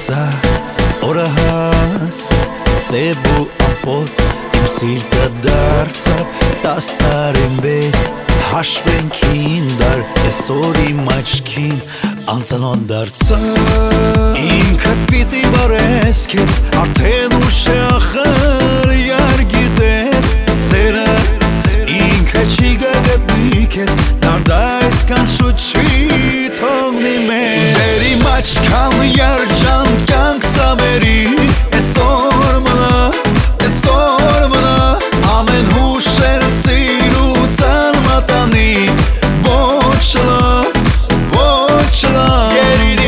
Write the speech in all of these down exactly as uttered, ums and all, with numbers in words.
ասա օրը հաս սև ու ապոտ իմ սիրտը դարձավ տաս տարին բեր հաշվենքին դար այսօր իմ աչքին անծանոթ դարձավ ինքդ պիտի բարես քեզ արդեն ուշ է ախր յար գիտես սերը ինքը չի գտնի քեզ դարդայս կանչուտ չի թողնի մեզ դերի մաչքան երջան կյանք սավերի այսօր մնա այսօր մնա ամեն հուշեր ծիրու սալմատանի ոչ լավ ոչ լավ գերինի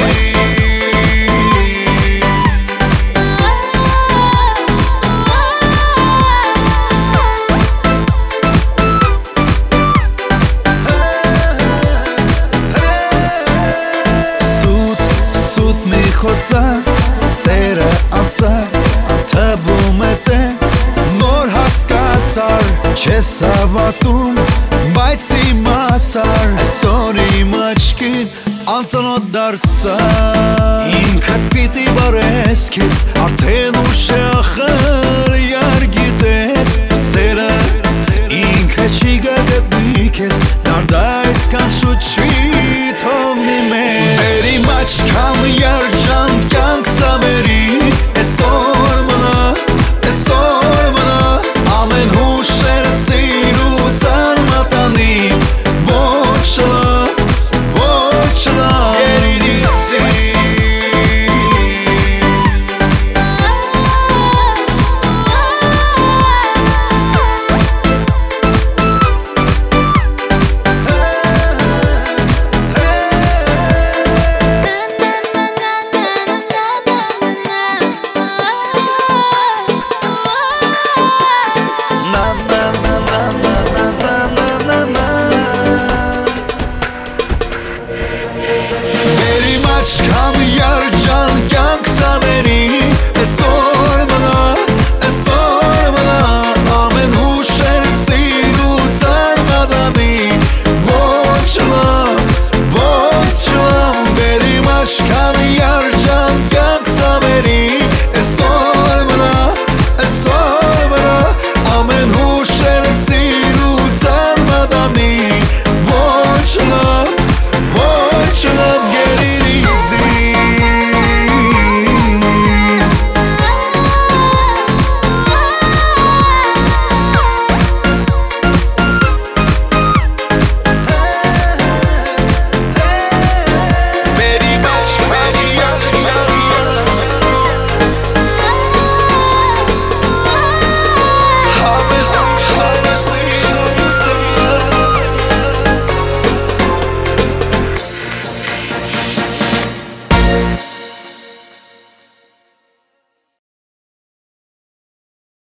խոսած սերը անցավ թվում է թե նոր հասկացար չես հավատում բայց իմացար այսօր իմ աչքին անծանոթ դարձավ ինքդ պիտի բարես քեզ արդեն ուշ է ախր յար գիտես սերը ինքը չի գտնի քեզ դարդայս կանչուտ չի թողնի մեզ